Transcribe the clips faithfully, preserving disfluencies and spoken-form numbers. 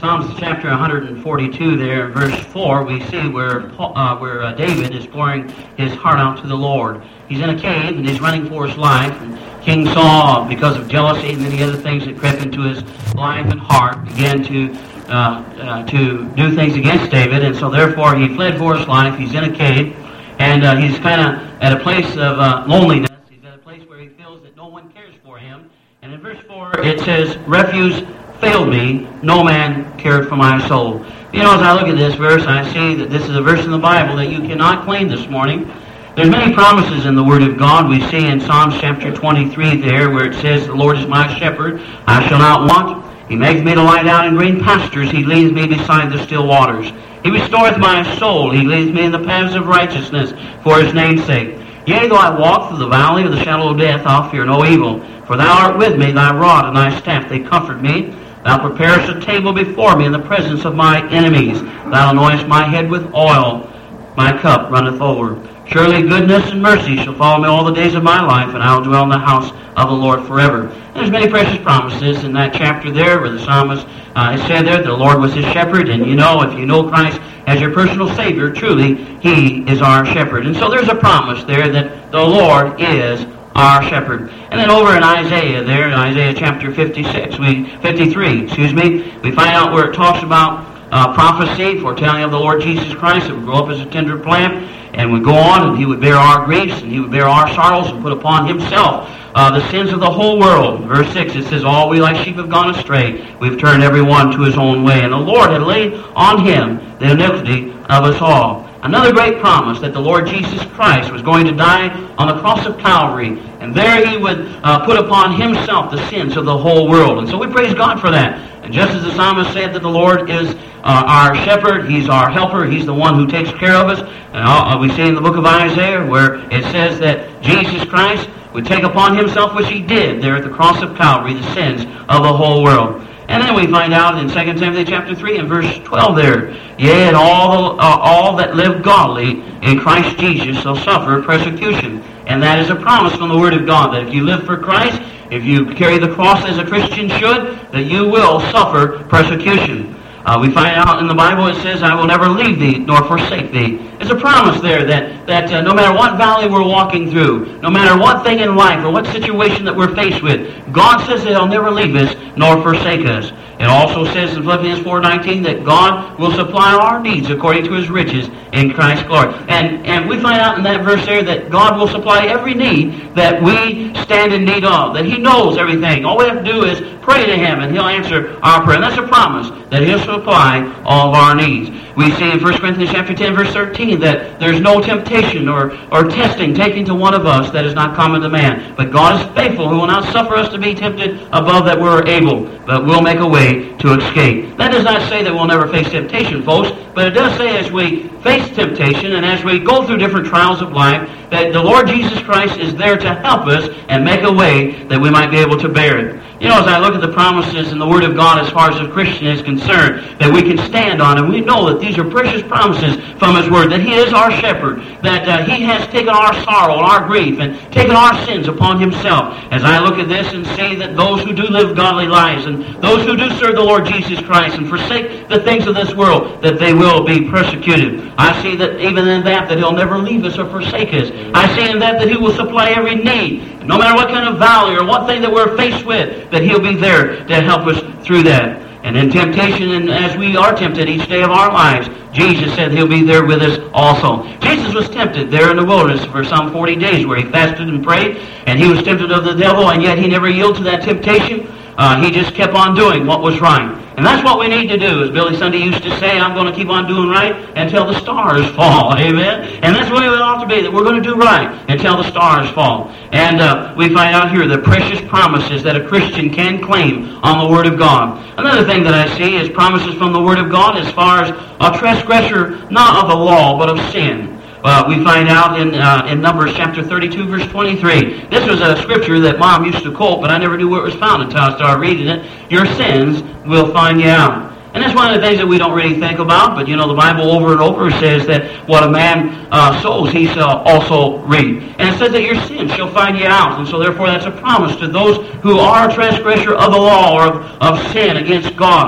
Psalms chapter one forty-two there, verse four, we see where Paul, uh, where uh, David is pouring his heart out to the Lord. He's in a cave and he's running for his life. And King Saul, because of jealousy and many other things that crept into his life and heart, began to uh, uh, to do things against David. And so therefore he fled for his life. He's in a cave and uh, he's kind of at a place of uh, loneliness. He's at a place where he feels that no one cares for him. And in verse four it says, "Refuge failed me, no man cared for my soul." You know, as I look at this verse, I see that this is a verse in the Bible that you cannot claim this morning. There's many promises in the Word of God. We see in Psalms chapter twenty-three there, where it says, "The Lord is my shepherd, I shall not want. He makes me to lie down in green pastures. He leads me beside the still waters. He restoreth my soul. He leads me in the paths of righteousness for his name's sake. Yea, though I walk through the valley of the shadow of death, I'll fear no evil. For thou art with me, thy rod and thy staff, they comfort me. Thou preparest a table before me in the presence of my enemies. Thou anointest my head with oil. My cup runneth over. Surely goodness and mercy shall follow me all the days of my life, and I will dwell in the house of the Lord forever." And there's many precious promises in that chapter there, where the psalmist uh, has said there that the Lord was his shepherd. And you know, if you know Christ as your personal Savior, truly, he is our shepherd. And so there's a promise there that the Lord is our shepherd. And then over in Isaiah there, in Isaiah chapter fifty-six, we fifty-three, excuse me, we find out where it talks about uh, prophecy, foretelling of the Lord Jesus Christ that would grow up as a tender plant and would go on, and he would bear our griefs and he would bear our sorrows and put upon himself uh, the sins of the whole world. Verse six, it says, "All we like sheep have gone astray. We've turned every one to his own way. And the Lord had laid on him the iniquity of us all." Another great promise that the Lord Jesus Christ was going to die on the cross of Calvary, and there he would uh, put upon himself the sins of the whole world. And so we praise God for that. And just as the psalmist said that the Lord is uh, our shepherd, he's our helper, he's the one who takes care of us. And uh, we see in the book of Isaiah where it says that Jesus Christ would take upon himself, which he did there at the cross of Calvary, the sins of the whole world. And then we find out in Second Timothy chapter three and verse twelve there, "Yea, and all, uh, all that live godly in Christ Jesus shall suffer persecution." And that is a promise from the Word of God, that if you live for Christ, if you carry the cross as a Christian should, that you will suffer persecution. Uh, we find out in the Bible it says, "I will never leave thee nor forsake thee." There's a promise there that, that uh, no matter what valley we're walking through, no matter what thing in life or what situation that we're faced with, God says that he'll never leave us nor forsake us. It also says in Philippians four nineteen that God will supply our needs according to his riches in Christ's glory. And, and we find out in that verse there that God will supply every need that we stand in need of, that he knows everything. All we have to do is pray to him and he'll answer our prayer. And that's a promise that he'll supply all of our needs. We see in First Corinthians chapter ten, verse thirteen, that there's no temptation or, or testing taken to one of us that is not common to man. But God is faithful, who will not suffer us to be tempted above that we're able, but will make a way to escape. That does not say that we'll never face temptation, folks, but it does say as we face temptation and as we go through different trials of life, that the Lord Jesus Christ is there to help us and make a way that we might be able to bear it. You know, as I look at the promises in the Word of God as far as the Christian is concerned, that we can stand on, and we know that these are precious promises from his Word, that he is our shepherd, that uh, he has taken our sorrow and our grief and taken our sins upon himself. As I look at this and see that those who do live godly lives and those who do serve the Lord Jesus Christ and forsake the things of this world, that they will be persecuted. I see that even in that, that he'll never leave us or forsake us. I see in that that he will supply every need, no matter what kind of valley or what thing that we're faced with, that he'll be there to help us through that. And in temptation, and as we are tempted each day of our lives, Jesus said he'll be there with us also. Jesus was tempted there in the wilderness for some forty days, where he fasted and prayed, and he was tempted of the devil, and yet he never yielded to that temptation. Uh, he just kept on doing what was right. And that's what we need to do. As Billy Sunday used to say, I'm going to keep on doing right until the stars fall. Amen? And that's what it ought to be, that we're going to do right until the stars fall. And uh, we find out here the precious promises that a Christian can claim on the Word of God. Another thing that I see is promises from the Word of God as far as a transgressor, not of the law, but of sin. Uh, we find out in uh, in Numbers chapter thirty-two, verse twenty-three. This was a scripture that Mom used to quote, but I never knew where it was found until I started reading it. Your sins will find you out. And that's one of the things that we don't really think about, but you know, the Bible over and over says that what a man uh, sows, he shall also reap. And it says that your sins shall find you out. And so therefore that's a promise to those who are a transgressor of the law or of, of sin against God.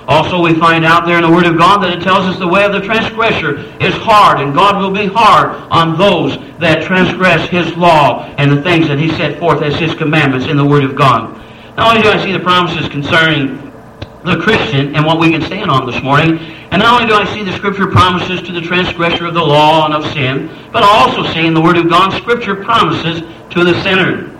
Also, we find out there in the Word of God that it tells us the way of the transgressor is hard, and God will be hard on those that transgress His law and the things that He set forth as His commandments in the Word of God. Not only do I see the promises concerning the Christian and what we can stand on this morning, and not only do I see the Scripture promises to the transgressor of the law and of sin, but I also see in the Word of God Scripture promises to the sinner,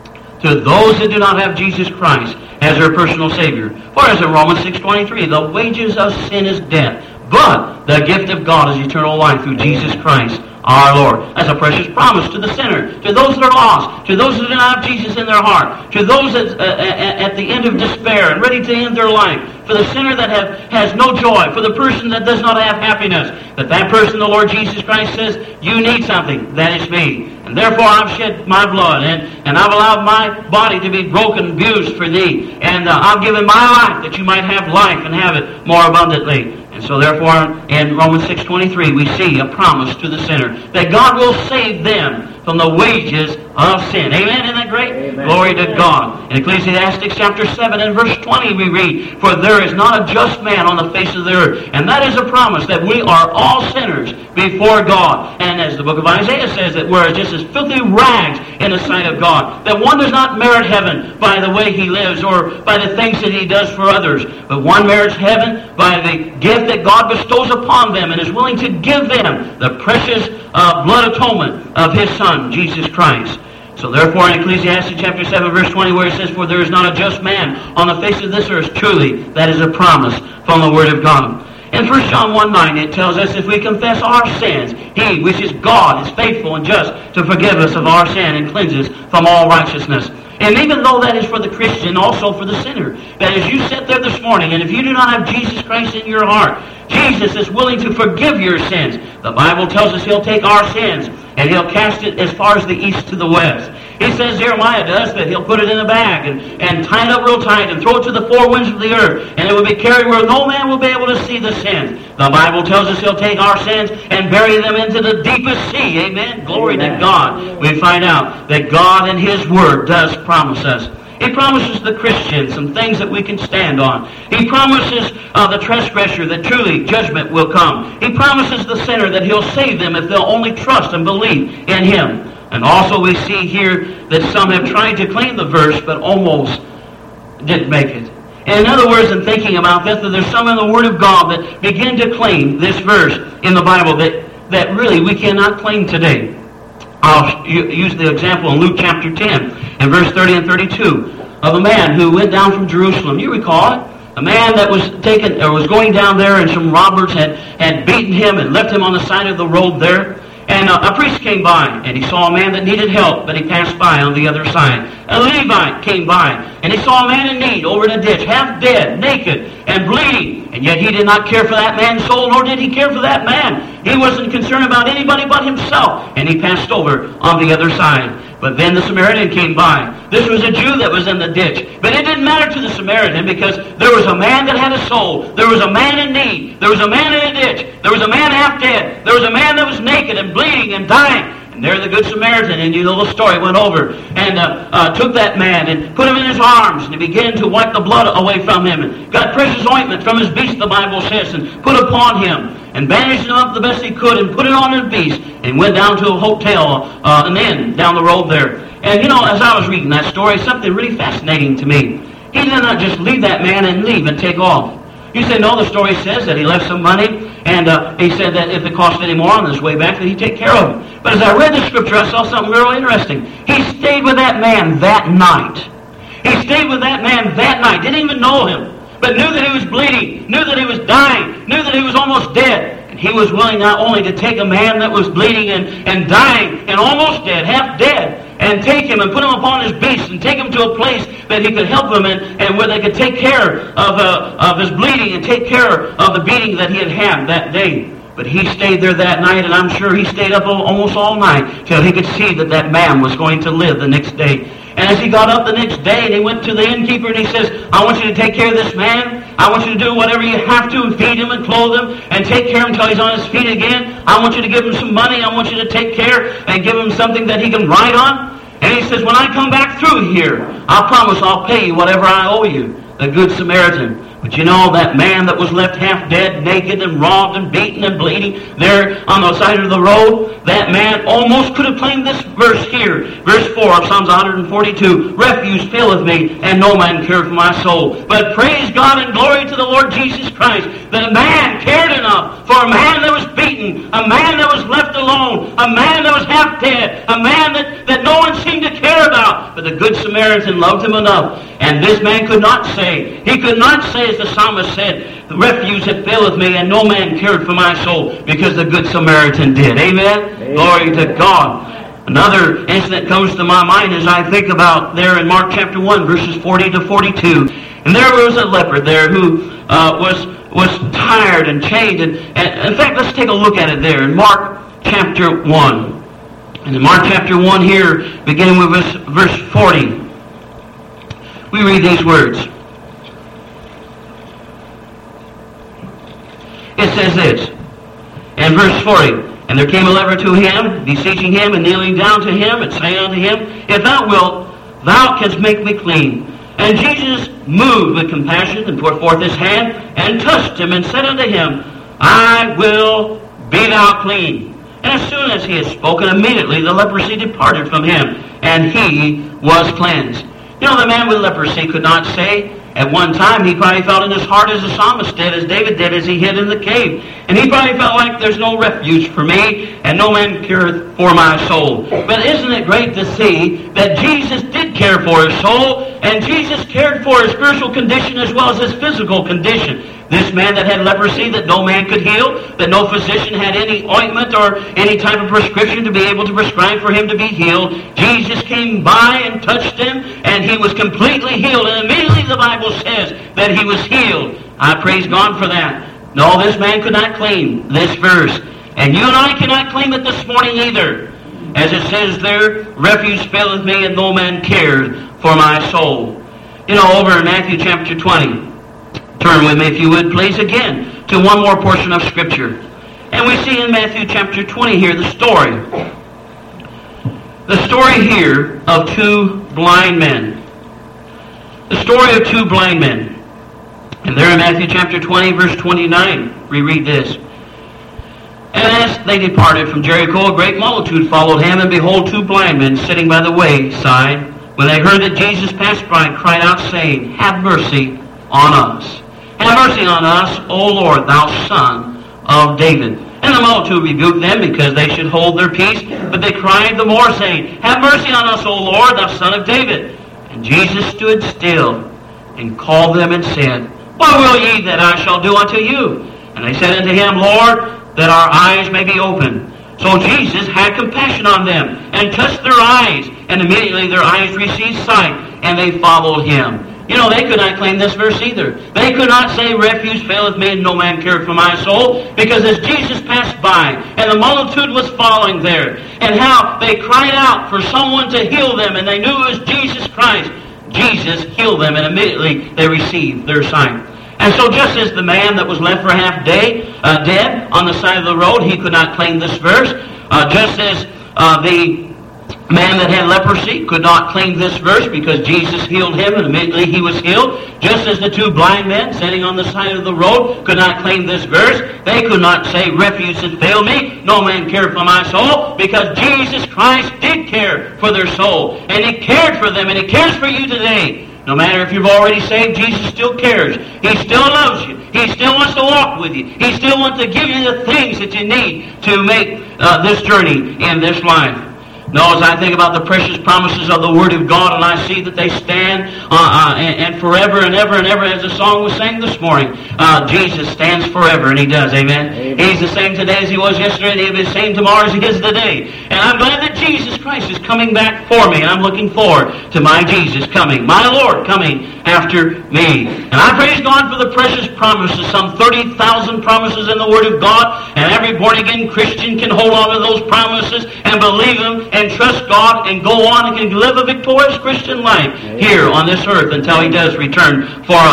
to those that do not have Jesus Christ as their personal Savior. For as in Romans six twenty-three, the wages of sin is death, but the gift of God is eternal life through Jesus Christ our Lord. That's a precious promise to the sinner, to those that are lost, to those that do not have Jesus in their heart, to those that uh, at the end of despair and ready to end their life, for the sinner that have, has no joy, for the person that does not have happiness, that that person, the Lord Jesus Christ says, you need something, that is me. And therefore I've shed my blood, and, and I've allowed my body to be broken, abused for thee, and uh, I've given my life that you might have life and have it more abundantly. And so therefore, in Romans six twenty-three, we see a promise to the sinner that God will save them from the wages of sin. Amen? Isn't that great? Amen. Glory to God. In Ecclesiastes chapter seven and verse twenty we read, for there is not a just man on the face of the earth. And that is a promise that we are all sinners before God. And as the book of Isaiah says, that we're just as filthy rags in the sight of God. That one does not merit heaven by the way he lives or by the things that he does for others. But one merits heaven by the gift that God bestows upon them and is willing to give them the precious uh, blood atonement of His Son, Jesus Christ. So therefore in Ecclesiastes chapter seven verse twenty, where it says, for there is not a just man on the face of this earth, truly that is a promise from the Word of God. In First John one nine it tells us, if we confess our sins, He, which is God, is faithful and just to forgive us of our sin and cleanse us from all righteousness. And even though that is for the Christian, also for the sinner, that as you sit there this morning, and if you do not have Jesus Christ in your heart, Jesus is willing to forgive your sins. The Bible tells us He'll take our sins and He'll cast it as far as the east to the west. He says, Jeremiah does, that He'll put it in a bag and, and tie it up real tight and throw it to the four winds of the earth, and it will be carried where no man will be able to see the sins. The Bible tells us He'll take our sins and bury them into the deepest sea. Amen? Glory Amen. To God. We find out that God in His Word does promise us. He promises the Christian some things that we can stand on. He promises uh, the transgressor that truly judgment will come. He promises the sinner that He'll save them if they'll only trust and believe in Him. And also we see here that some have tried to claim the verse but almost didn't make it. And in other words, in thinking about this, that there's some in the Word of God that begin to claim this verse in the Bible that, that really we cannot claim today. I'll use the example in Luke chapter ten and verse thirty and thirty-two of a man who went down from Jerusalem. You recall it? A man that was taken or was going down there, and some robbers had, had beaten him and left him on the side of the road there. And uh, a priest came by, and he saw a man that needed help, but he passed by on the other side. A Levite came by, and he saw a man in need over in a ditch, half dead, naked, and bleeding. And yet he did not care for that man's soul, nor did he care for that man. He wasn't concerned about anybody but himself, and he passed over on the other side. But then the Samaritan came by. This was a Jew that was in the ditch. But it didn't matter to the Samaritan, because there was a man that had a soul. There was a man in need. There was a man in a ditch. There was a man half dead. There was a man that was naked and bleeding and dying. And there the Good Samaritan, in your little story, went over and uh, uh, took that man and put him in his arms, and he began to wipe the blood away from him, and got precious ointment from his beast, the Bible says, and put upon him, and bandaged him up the best he could, and put it on his beast, and went down to a hotel, uh, an inn down the road there. And you know, as I was reading that story, something really fascinating to me. He did not just leave that man and leave and take off. You say, no, the story says that he left some money, and uh, he said that if it cost any more on his way back, that he'd take care of it. But as I read the scripture, I saw something real interesting. He stayed with that man that night. He stayed with that man that night. Didn't even know him, but knew that he was bleeding, knew that he was dying, knew that he was almost dead. And he was willing not only to take a man that was bleeding and, and dying and almost dead, half dead, and take him and put him upon his beast and take him to a place that he could help him in, and where they could take care of, uh, of his bleeding and take care of the beating that he had had that day. But he stayed there that night, and I'm sure he stayed up almost all night till he could see that that man was going to live the next day. And as he got up the next day and he went to the innkeeper and he says, I want you to take care of this man. I want you to do whatever you have to and feed him and clothe him and take care of him until he's on his feet again. I want you to give him some money. I want you to take care and give him something that he can ride on. And he says, when I come back through here, I promise I'll pay you whatever I owe you. The Good Samaritan But you know, that man that was left half dead, naked and robbed and beaten and bleeding there on the side of the road, that man almost could have claimed this verse here. Verse four of Psalms one forty-two, refuge faileth me, and no man careth for my soul. But praise God and glory to the Lord Jesus Christ, that a man cared enough for a man that was beaten, a man that was left alone, a man that was half dead, a man that, that no one seemed to care about. But the Good Samaritan loved him enough. And this man could not say, he could not say, as the psalmist said, the refuge that faileth me, and no man cared for my soul, because the Good Samaritan did. Amen? Amen. Glory to God. Another incident comes to my mind as I think about there in Mark chapter one, verses forty to forty-two. And there was a leper there who uh, was was tired and chained. And, and in fact, let's take a look at it there in Mark chapter one. And in Mark chapter one here, beginning with verse, verse forty, we read these words. It says this, in verse forty, and there came a leper to him, beseeching him, and kneeling down to him, and saying unto him, If thou wilt, thou canst make me clean. And Jesus, moved with compassion, and put forth his hand, and touched him, and said unto him, I will be thou clean. And as soon as he had spoken, immediately the leprosy departed from him, and he was cleansed. You know, the man with leprosy could not say, at one time, he probably felt in his heart as the psalmist did, as David did, as he hid in the cave. And he probably felt like there's no refuge for me, and no man careth for my soul. But isn't it great to see that Jesus did care for his soul, and Jesus cared for his spiritual condition as well as his physical condition. This man that had leprosy that no man could heal, that no physician had any ointment or any type of prescription to be able to prescribe for him to be healed, Jesus came by and touched him, and he was completely healed. And immediately the Bible says that he was healed. I praise God for that. No, this man could not claim this verse. And you and I cannot claim it this morning either. As it says there, refuge faileth me, and no man cared for my soul. You know, over in Matthew chapter twenty, turn with me, if you would, please, again, to one more portion of Scripture. And we see in Matthew chapter twenty here the story. The story here of two blind men. The story of two blind men. And there in Matthew chapter twenty, verse twenty-nine, we read this. And as they departed from Jericho, a great multitude followed him, and behold, two blind men sitting by the wayside, when they heard that Jesus passed by, cried out, saying, Have mercy on us. Have mercy on us, O Lord, thou Son of David. And the multitude rebuked them, because they should hold their peace. But they cried the more, saying, Have mercy on us, O Lord, thou Son of David. And Jesus stood still, and called them, and said, What will ye that I shall do unto you? And they said unto him, Lord, that our eyes may be opened. So Jesus had compassion on them, and touched their eyes. And immediately their eyes received sight, and they followed him. You know, they could not claim this verse either. They could not say, Refuge faileth me, and no man careth for my soul. Because as Jesus passed by, and the multitude was following there, and how they cried out for someone to heal them, and they knew it was Jesus Christ, Jesus healed them, and immediately they received their sight. And so just as the man that was left for half day, uh, dead on the side of the road, he could not claim this verse. Uh, just as uh, the man that had leprosy could not claim this verse because Jesus healed him and immediately he was healed. Just as the two blind men sitting on the side of the road could not claim this verse, they could not say, Refuge has failed me, no man cared for my soul, because Jesus Christ did care for their soul. And he cared for them, and he cares for you today. No matter if you've already saved, Jesus still cares. He still loves you. He still wants to walk with you. He still wants to give you the things that you need to make uh, this journey in this life. No, as I think about the precious promises of the Word of God, and I see that they stand uh, uh, and, and forever and ever and ever, as the song was sang this morning. Uh, Jesus stands forever, and He does. Amen? Amen. He's the same today as He was yesterday, and He'll be the same tomorrow as He is today. And I'm glad that Jesus Christ is coming back for me, and I'm looking forward to my Jesus coming, my Lord coming after me. And I praise God for the precious promises, some thirty thousand promises in the Word of God, and every born-again Christian can hold on to those promises and believe them and trust God and go on and can live a victorious Christian life here on this earth until He does return for us.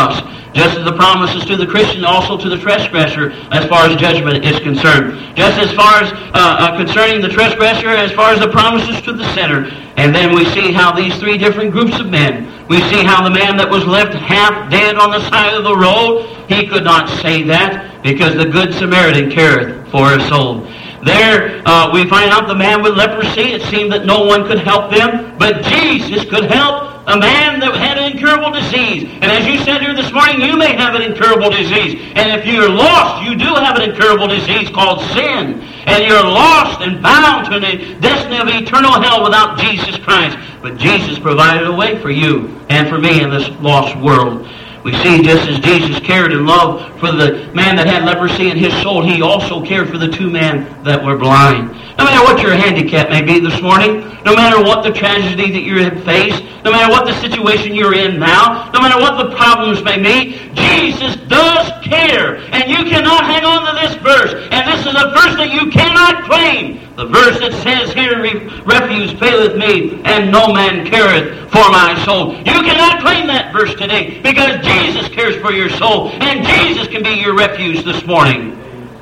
Just as the promises to the Christian, also to the transgressor, as far as judgment is concerned. Just as far as uh, uh, concerning the transgressor, as far as the promises to the sinner. And then we see how these three different groups of men, we see how the man that was left half dead on the side of the road, he could not say that, because the good Samaritan careth for his soul. There uh, we find out the man with leprosy, it seemed that no one could help them, but Jesus could help a man that had an incurable disease. And as you said here this morning, you may have an incurable disease. And if you're lost, you do have an incurable disease called sin. And you're lost and bound to the destiny of eternal hell without Jesus Christ. But Jesus provided a way for you and for me in this lost world. We see just as Jesus cared and loved for the man that had leprosy in his soul, he also cared for the two men that were blind. No matter what your handicap may be this morning, no matter what the tragedy that you have faced, no matter what the situation you're in now, no matter what the problems may be, Jesus does care. And you cannot hang on to this verse. And this is a verse that you cannot claim. The verse that says here, refuge faileth me, and no man careth for my soul. You cannot claim that verse today, because Jesus cares for your soul, and Jesus can be your refuge this morning.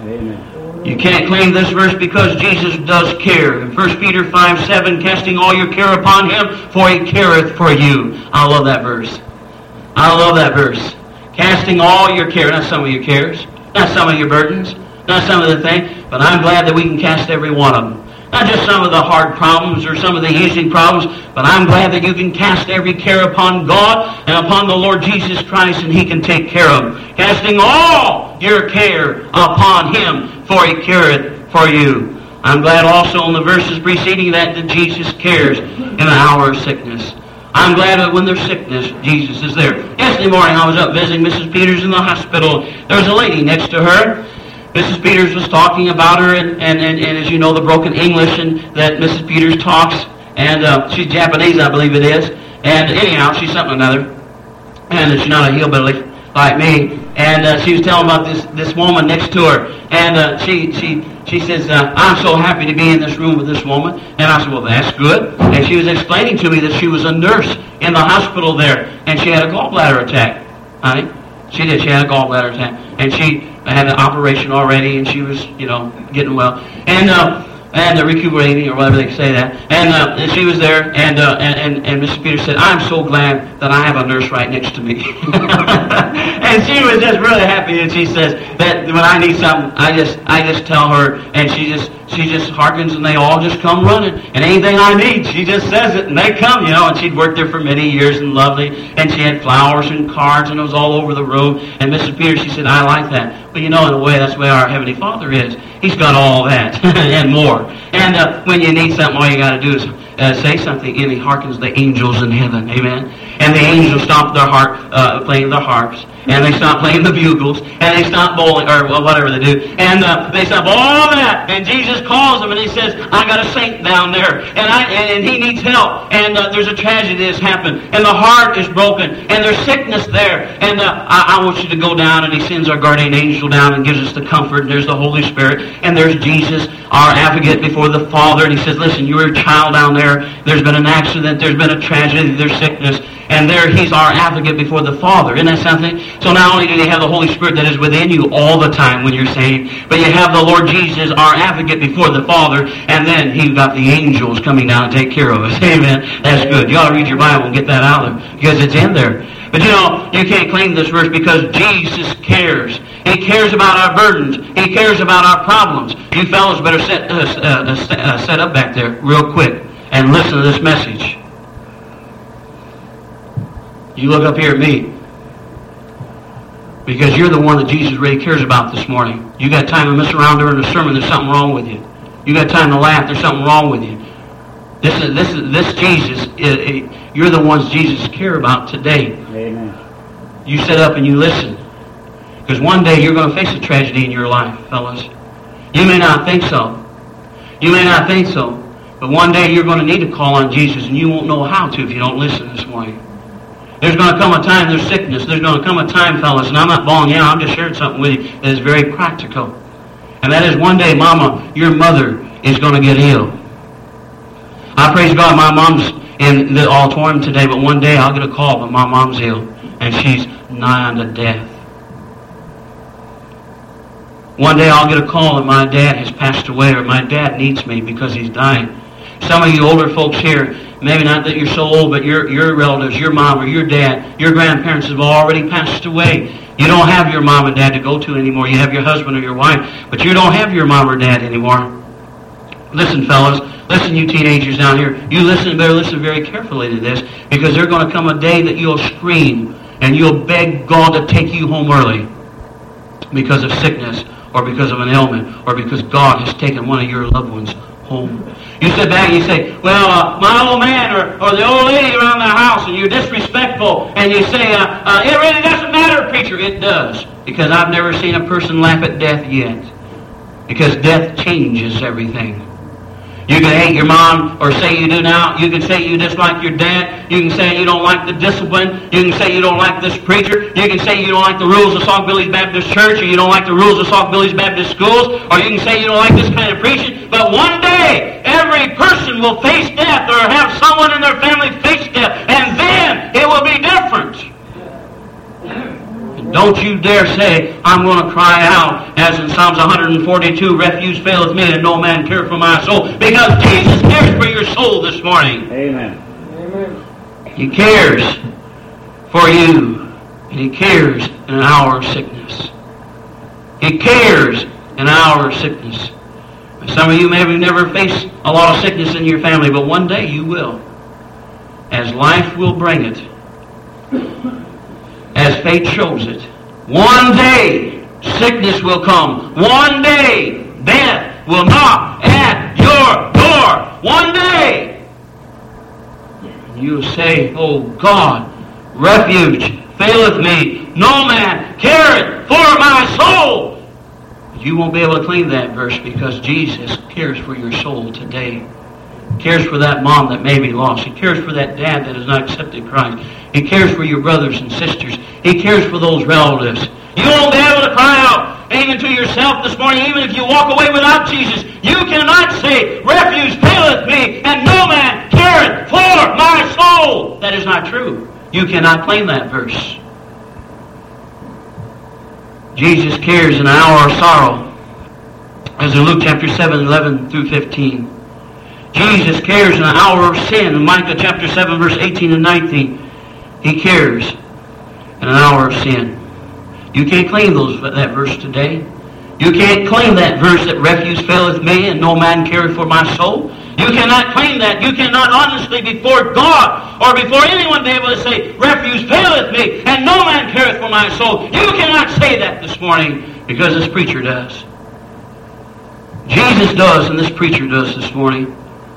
Amen. You can't claim this verse because Jesus does care. In First Peter five seven, casting all your care upon him, for he careth for you. I love that verse. I love that verse. Casting all your care, not some of your cares, not some of your burdens, not some of the things, but I'm glad that we can cast every one of them. Not just some of the hard problems or some of the easy problems, but I'm glad that you can cast every care upon God and upon the Lord Jesus Christ, and he can take care of them. Casting all your care upon him, for he careth for you. I'm glad also in the verses preceding that that Jesus cares in the hour of sickness. I'm glad that when there's sickness, Jesus is there. Yesterday morning I was up visiting Missus Peters in the hospital. There was a lady next to her. Missus Peters was talking about her, and, and, and, and as you know, the broken English and that Missus Peters talks, and uh, she's Japanese, I believe it is, and anyhow, she's something or another, and she's not a hillbilly like me, and uh, she was telling about this, this woman next to her, and uh, she she she says, uh, I'm so happy to be in this room with this woman, and I said, well, that's good, and she was explaining to me that she was a nurse in the hospital there, and she had a gallbladder attack, honey. She did. She had a gallbladder attack, and she had an operation already, and she was, you know, getting well, and uh, and uh, recuperating, or whatever they say that. And, uh, and she was there, and uh, and and, and Missus Peters said, "I'm so glad that I have a nurse right next to me." And she was just really happy, and she says that when I need something, I just I just tell her, and she just she just hearkens, and they all just come running. And anything I need, she just says it, and they come, you know. And she'd worked there for many years, and lovely, and she had flowers and cards, and it was all over the room. And Missus Peters, she said, I like that. But you know, in a way, that's the way our Heavenly Father is. He's got all that and more. And uh, when you need something, all you got to do is uh, say something, and he hearkens the angels in heaven. Amen. And the angels stop their harp, uh, playing their harps, and they stop playing the bugles, and they stop bowling, or whatever they do, and uh, they stop all that, and Jesus calls them, and he says, I got a saint down there, and I and, and he needs help, and uh, there's a tragedy that's happened, and the heart is broken, and there's sickness there, and uh, I, I want you to go down, and he sends our guardian angel down and gives us the comfort, and there's the Holy Spirit, and there's Jesus, our advocate before the Father, and he says, listen, you're a child down there, there's been an accident, there's been a tragedy, there's sickness, and there he's our advocate before the Father. Isn't that something? So not only do you have the Holy Spirit that is within you all the time when you're saved, but you have the Lord Jesus, our advocate before the Father, and then he's got the angels coming down and take care of us. Amen. That's good. You ought to read your Bible and get that out there, because it's in there. But you know, you can't claim this verse because Jesus cares. He cares about our burdens. He cares about our problems. You fellows better set, uh, uh, uh, set up back there real quick and listen to this message. You look up here at me, because you're the one that Jesus really cares about this morning. You got time to mess around during the sermon, there's something wrong with you. You got time to laugh, there's something wrong with you. This is this is this Jesus. It, it, you're the ones Jesus care about today. Amen. You sit up and you listen, because one day you're going to face a tragedy in your life, fellas. You may not think so. You may not think so, but one day you're going to need to call on Jesus, and you won't know how to if you don't listen this morning. There's going to come a time, there's sickness. There's going to come a time, fellas, and I'm not bawling out. I'm just sharing something with you that is very practical. And that is one day, Mama, your mother is going to get ill. I praise God, my mom's in the auditorium today, but one day I'll get a call, but my mom's ill. and she's nigh unto death. One day I'll get a call that my dad has passed away, or my dad needs me because he's dying. Some of you older folks here, maybe not that you're so old, but your your relatives, your mom or your dad, your grandparents have already passed away. You don't have your mom and dad to go to anymore. You have your husband or your wife, but you don't have your mom or dad anymore. Listen, fellas, listen, you teenagers down here. You listen, better listen very carefully to this, because there's going to come a day that you'll scream and you'll beg God to take you home early because of sickness or because of an ailment or because God has taken one of your loved ones home. You sit back and you say, well, uh, my old man or, or the old lady around the house, and you're disrespectful, and you say, uh, uh, it really doesn't matter, preacher. It does, because I've never seen a person laugh at death yet, because death changes everything. You can hate your mom, or say you do now. You can say you dislike your dad. You can say you don't like the discipline. You can say you don't like this preacher. You can say you don't like the rules of Sauk Billy's Baptist Church, or you don't like the rules of Sauk Billy's Baptist Schools, or you can say you don't like this kind of preaching. But one day, every person will face death, or have someone in their family face death, and then it will be different. Don't you dare say, I'm going to cry out, as in Psalms one forty-two, refuge faileth me, and no man care for my soul. Because Jesus cares for your soul this morning. Amen. Amen. He cares for you, and He cares in an hour of sickness. He cares in an hour of sickness. Some of you may have never faced a lot of sickness in your family, but one day you will. As life will bring it. As fate shows it. One day, sickness will come. One day, death will knock at your door. One day. You say, oh God, refuge faileth me. No man careth for my soul. You won't be able to claim that verse, because Jesus cares for your soul today. He cares for that mom that may be lost. He cares for that dad that has not accepted Christ. He cares for your brothers and sisters. He cares for those relatives. You won't be able to cry out, even to yourself this morning, even if you walk away without Jesus. You cannot say, refuge faileth me, and no man careth for my soul. That is not true. You cannot claim that verse. Jesus cares in an hour of sorrow, as in Luke chapter seven, eleven through fifteen. Jesus cares in an hour of sin, in Micah chapter seven, verse eighteen and nineteen. He cares in an hour of sin. You can't claim those that verse today. You can't claim that verse that refuge faileth me and no man careth for my soul. You cannot claim that. You cannot honestly before God or before anyone be able to say, refuge faileth me and no man careth for my soul. You cannot say that this morning, because this preacher does. Jesus does, and this preacher does this morning.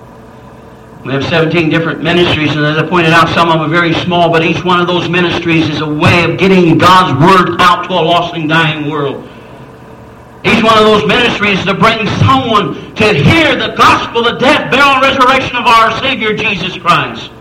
We have seventeen different ministries, and as I pointed out, some of them are very small, but each one of those ministries is a way of getting God's Word out to a lost and dying world. Each one of those ministries is to bring someone to hear the gospel, the death, burial, and resurrection of our Savior, Jesus Christ.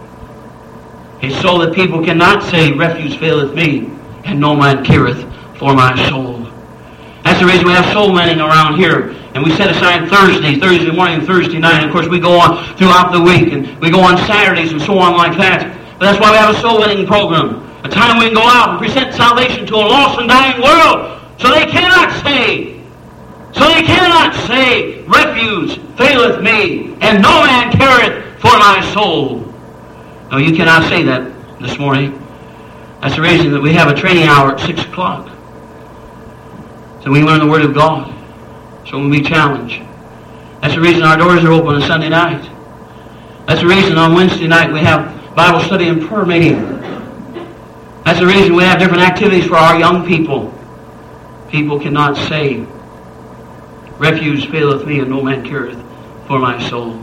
It's so that people cannot say, refuge faileth me, and no man careth for my soul. That's the reason we have soul winning around here. And we set aside Thursday, Thursday morning and Thursday night. And of course we go on throughout the week. And we go on Saturdays and so on like that. But that's why we have a soul winning program. A time we can go out and present salvation to a lost and dying world. So they cannot say, so they cannot say, refuge faileth me, and no man careth for my soul. No, you cannot say that this morning. That's the reason that we have a training hour at six o'clock. So we learn the Word of God. So we challenge. That's the reason our doors are open on Sunday night. That's the reason on Wednesday night we have Bible study and prayer meeting. That's the reason we have different activities for our young people. People cannot say, refuge faileth me and no man careth for my soul.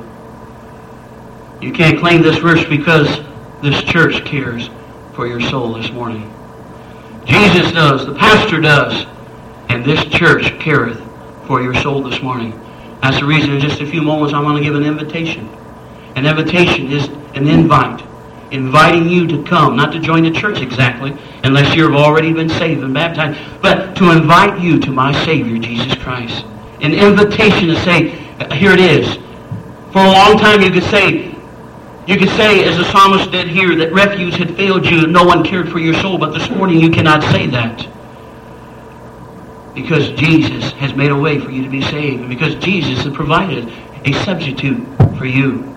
You can't claim this verse because this church cares for your soul this morning. Jesus does, the pastor does, and this church careth for your soul this morning. That's the reason in just a few moments I'm going to give an invitation. An invitation is an invite. Inviting you to come, not to join the church exactly, unless you've already been saved and baptized, but to invite you to my Savior, Jesus Christ. An invitation to say, here it is. For a long time you could say, You could say, as the psalmist did here, that refuge had failed you and no one cared for your soul. But this morning you cannot say that. Because Jesus has made a way for you to be saved. And because Jesus has provided a substitute for you.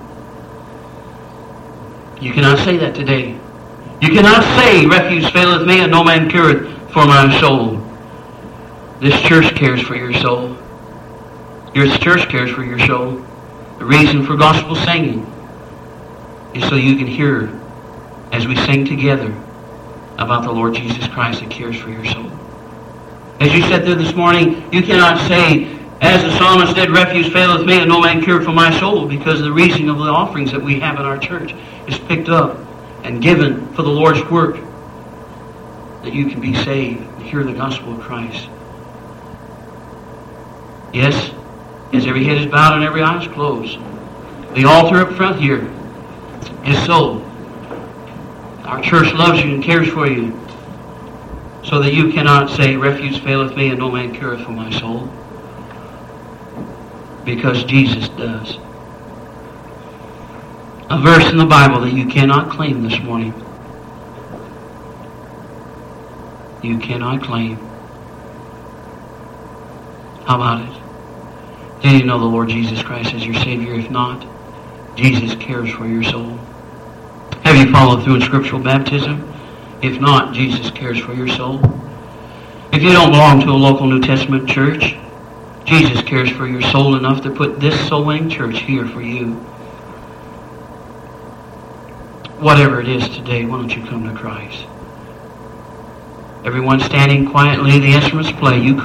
You cannot say that today. You cannot say, refuge faileth me and no man careth for my soul. This church cares for your soul. Your church cares for your soul. The reason for gospel singing is so you can hear, as we sing together, about the Lord Jesus Christ that cares for your soul. As you said there this morning, you cannot say, as the psalmist said, refuge faileth me and no man careth for my soul, because the reason of the offerings that we have in our church is picked up and given for the Lord's work, that you can be saved and hear the gospel of Christ. Yes, as every head is bowed and every eye is closed, the altar up front here is so. Our church loves you and cares for you, so that you cannot say, refuge faileth me and no man careth for my soul. Because Jesus does. A verse in the Bible that you cannot claim this morning. You cannot claim. How about it? Do you know the Lord Jesus Christ as your Savior? If not, Jesus cares for your soul. Have you followed through in scriptural baptism? If not, Jesus cares for your soul. If you don't belong to a local New Testament church, Jesus cares for your soul enough to put this soul-winning church here for you. Whatever it is today, why don't you come to Christ? Everyone standing quietly, the instruments play. You